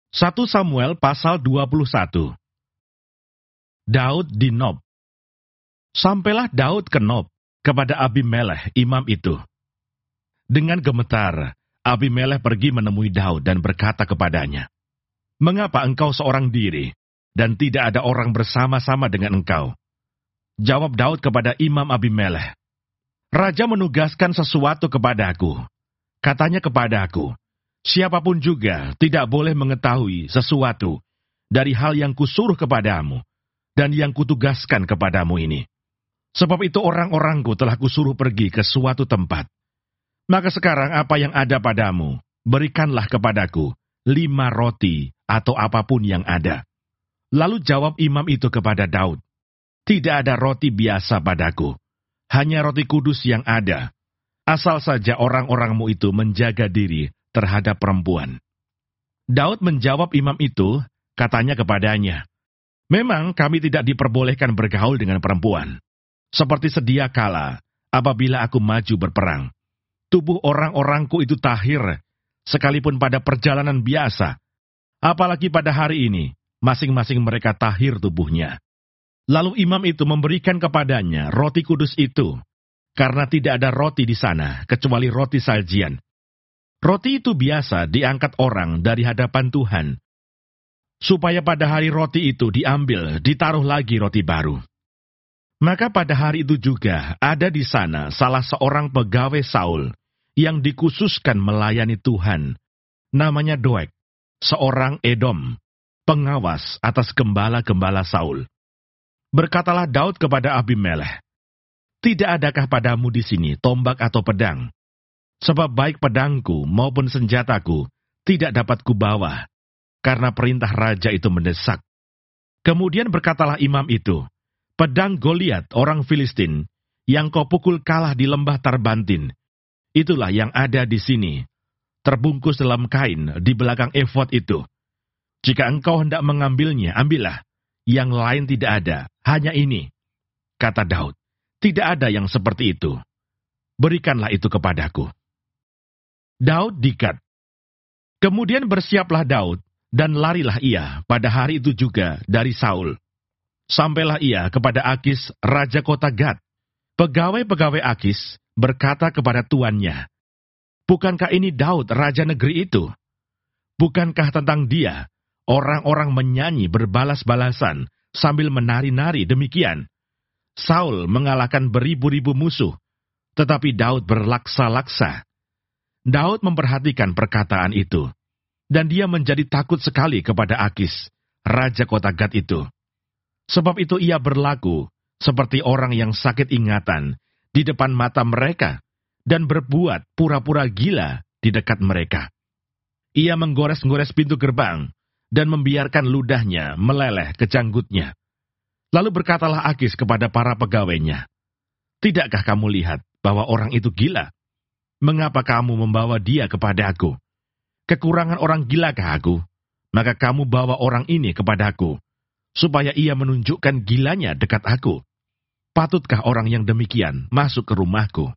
1 Samuel pasal 21. Daud di Nob. Sampailah Daud ke Nob, kepada Abimelekh imam itu. Dengan gemetar, Abimelekh pergi menemui Daud dan berkata kepadanya, "Mengapa engkau seorang diri, dan tidak ada orang bersama-sama dengan engkau?" Jawab Daud kepada imam Abimelekh, "Raja menugaskan sesuatu kepadaku. Katanya kepadaku, siapapun juga tidak boleh mengetahui sesuatu dari hal yang kusuruh kepadamu dan yang kutugaskan kepadamu ini. Sebab itu orang-orangku telah kusuruh pergi ke suatu tempat. Maka sekarang apa yang ada padamu, berikanlah kepadaku 5 roti atau apapun yang ada." Lalu jawab imam itu kepada Daud, "Tidak ada roti biasa padaku, hanya roti kudus yang ada. Asal saja orang-orangmu itu menjaga diri terhadap perempuan." Daud menjawab imam itu, katanya kepadanya, "Memang kami tidak diperbolehkan bergaul dengan perempuan. Seperti sedia kala, apabila aku maju berperang. Tubuh orang-orangku itu tahir, sekalipun pada perjalanan biasa. Apalagi pada hari ini, masing-masing mereka tahir tubuhnya." Lalu imam itu memberikan kepadanya roti kudus itu, karena tidak ada roti di sana, kecuali roti sajian. Roti itu biasa diangkat orang dari hadapan Tuhan, supaya pada hari roti itu diambil, ditaruh lagi roti baru. Maka pada hari itu juga ada di sana salah seorang pegawai Saul, yang dikhususkan melayani Tuhan, namanya Doeg, seorang Edom, pengawas atas gembala-gembala Saul. Berkatalah Daud kepada Abimelekh, "Tidak adakah padamu di sini tombak atau pedang? Sebab baik pedangku maupun senjataku tidak dapat kubawa, karena perintah raja itu mendesak." Kemudian berkatalah imam itu, "Pedang Goliat orang Filistin, yang kau pukul kalah di lembah Tarbantin, itulah yang ada di sini, terbungkus dalam kain di belakang efod itu. Jika engkau hendak mengambilnya, ambillah. Yang lain tidak ada, hanya ini." Kata Daud, "Tidak ada yang seperti itu. Berikanlah itu kepadaku." Daud di Gat. Kemudian bersiaplah Daud, dan larilah ia pada hari itu juga dari Saul. Sampailah ia kepada Akis, raja kota Gat. Pegawai-pegawai Akis berkata kepada tuannya, "Bukankah ini Daud, raja negeri itu? Bukankah tentang dia orang-orang menyanyi berbalas-balasan sambil menari-nari demikian? Saul mengalahkan beribu-ribu musuh, tetapi Daud berlaksa-laksa." Daud memperhatikan perkataan itu, dan dia menjadi takut sekali kepada Akis, raja kota Gat itu. Sebab itu ia berlaku seperti orang yang sakit ingatan di depan mata mereka, dan berbuat pura-pura gila di dekat mereka. Ia menggores-gores pintu gerbang, dan membiarkan ludahnya meleleh ke janggutnya. Lalu berkatalah Akis kepada para pegawainya, "Tidakkah kamu lihat bahwa orang itu gila? Mengapa kamu membawa dia kepada aku? Kekurangan orang gilakah aku? Maka kamu bawa orang ini kepadaku, supaya ia menunjukkan gilanya dekat aku. Patutkah orang yang demikian masuk ke rumahku?"